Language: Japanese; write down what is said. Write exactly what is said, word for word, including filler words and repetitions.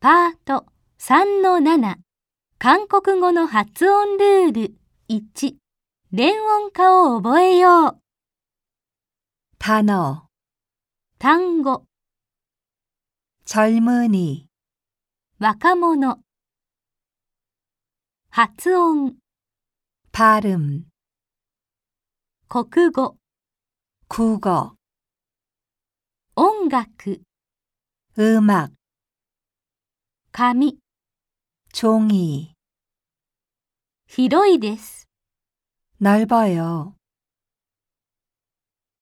パート さんのなな 韓国語の発音ルールいち連音化を覚えよう。 단어 単語 젊은이 若者発音 발음 国語 국어 音楽 음악 紙 종이 広いです。 넓어요.